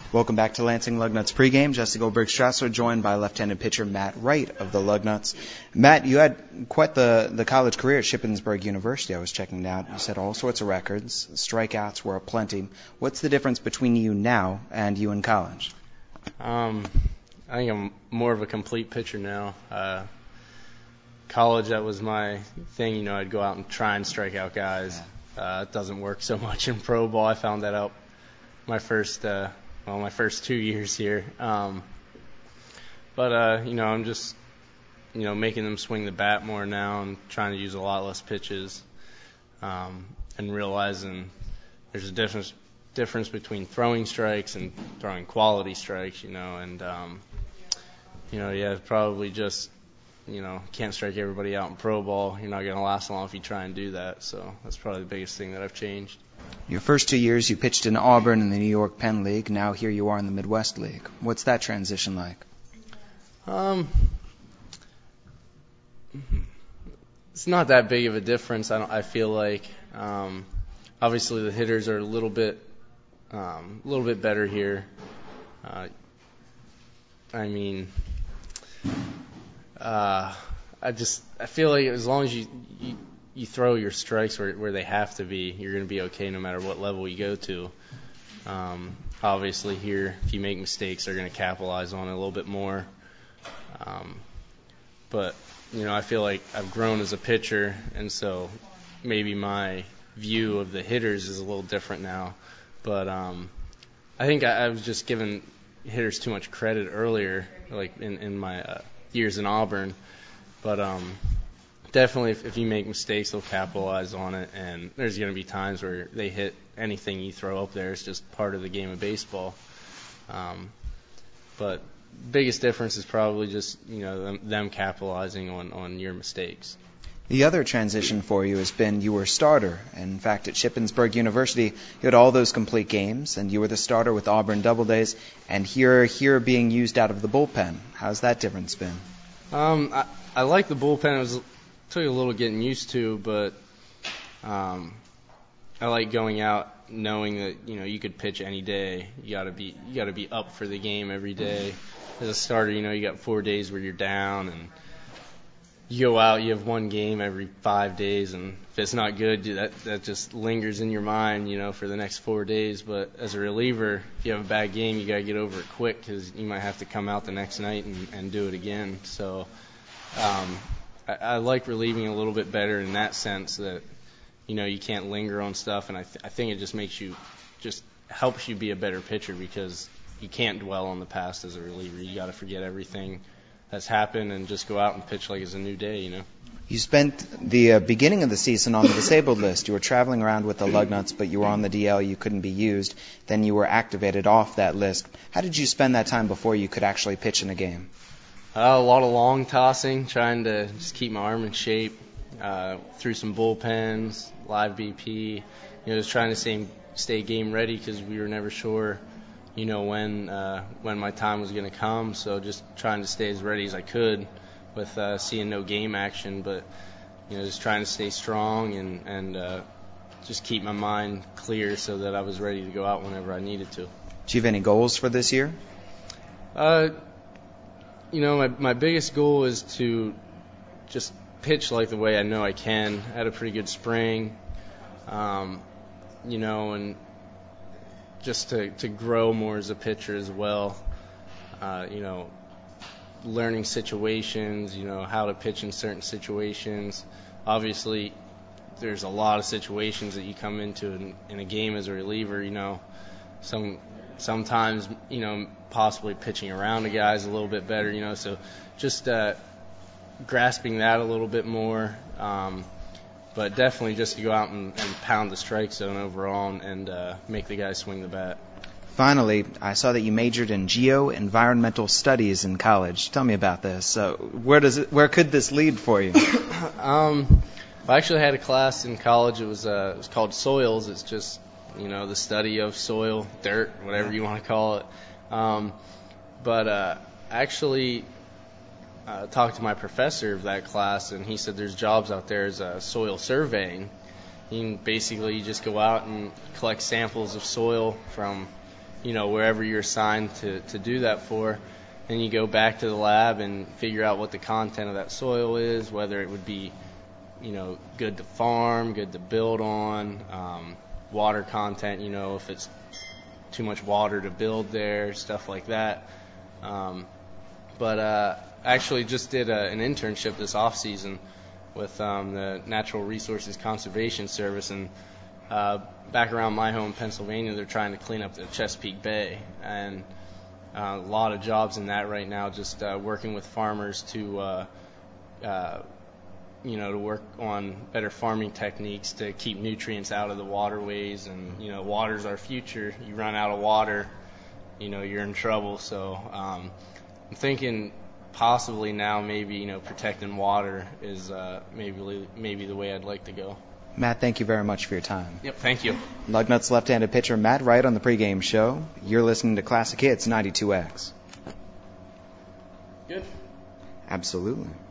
Welcome back to Lansing Lugnuts pregame. Jesse Goldberg-Strasser joined by left-handed pitcher Matt Wright of the Lugnuts. Matt, you had quite the college career at Shippensburg University. I was checking it out. You set all sorts of records. Strikeouts were aplenty. What's the difference between you now and you in college? I think I'm more of a complete pitcher now. College, that was my thing. I'd go out and try and strike out guys. It doesn't work so much in pro ball. I found that out my first 2 years here. I'm just, making them swing the bat more now and trying to use a lot less pitches, and realizing there's a difference between throwing strikes and throwing quality strikes, probably just, can't strike everybody out in pro ball. You're not going to last long if you try and do that. So that's probably the biggest thing that I've changed. Your first 2 years, you pitched in Auburn in the New York Penn League. Now here you are in the Midwest League. What's that transition like? It's not that big of a difference. I feel like. Obviously, the hitters are a little bit better here. I feel like as long as you throw your strikes where they have to be, you're going to be okay no matter what level you go to. Obviously here, if you make mistakes, they're going to capitalize on it a little bit more. But I feel like I've grown as a pitcher, and so maybe my view of the hitters is a little different now. But I think I was just giving hitters too much credit earlier, like in my years in Auburn. But definitely, if you make mistakes, they'll capitalize on it, and there's going to be times where they hit anything you throw up there. It's just part of the game of baseball. But biggest difference is probably just them capitalizing on your mistakes. The other transition for you has been you were a starter. In fact, at Shippensburg University, you had all those complete games, and you were the starter with Auburn Doubledays, and here being used out of the bullpen. How's that difference been? I like the bullpen. It took a little getting used to, but I like going out knowing that you could pitch any day. You got to be up for the game every day. As a starter, you got 4 days where you're down, and you go out, you have one game every 5 days, and if it's not good, that just lingers in your mind, for the next 4 days. But as a reliever, if you have a bad game, you got to get over it quick because you might have to come out the next night and do it again. So I like relieving a little bit better in that sense that, you can't linger on stuff, and I think it just helps you be a better pitcher because you can't dwell on the past as a reliever. You got to forget everything that's happened and just go out and pitch like it's a new day, You spent the beginning of the season on the disabled list. You were traveling around with the Lugnuts, but you were on the DL. You couldn't be used. Then you were activated off that list. How did you spend that time before you could actually pitch in a game? A lot of long tossing, trying to just keep my arm in shape. Through some bullpens, live BP. Just trying to stay game ready because we were never sure when my time was going to come, so just trying to stay as ready as I could with seeing no game action, but just trying to stay strong and just keep my mind clear so that I was ready to go out whenever I needed to. Do you have any goals for this year? My biggest goal is to just pitch like the way I know I can. I had a pretty good spring, and just to grow more as a pitcher as well, learning situations, how to pitch in certain situations. Obviously, there's a lot of situations that you come into in a game as a reliever, sometimes, possibly pitching around the guys a little bit better, so just grasping that a little bit more, but definitely just to go out and pound the strike zone overall and make the guys swing the bat. Finally, I saw that you majored in geo-environmental studies in college. Tell me about this. Where could this lead for you? I actually had a class in college. It was called soils. It's just the study of soil, dirt, whatever you want to call it. But I actually talked to my professor of that class, and he said there's jobs out there as soil surveying. Basically, you just go out and collect samples of soil from wherever you're assigned to do that for. Then you go back to the lab and figure out what the content of that soil is, whether it would be, good to farm, good to build on, water content, if it's too much water to build there, stuff like that. But I actually just did an internship this off season with the Natural Resources Conservation Service, and back around my home in Pennsylvania, they're trying to clean up the Chesapeake Bay, and a lot of jobs in that right now, just working with farmers to to work on better farming techniques to keep nutrients out of the waterways. And water's our future. You run out of water, you're in trouble. So I'm thinking possibly now maybe protecting water is maybe the way I'd like to go. Matt, thank you very much for your time. Yep, thank you. Lugnuts left-handed pitcher Matt Wright on the pregame show. You're listening to Classic Hits 92X. Good. Absolutely.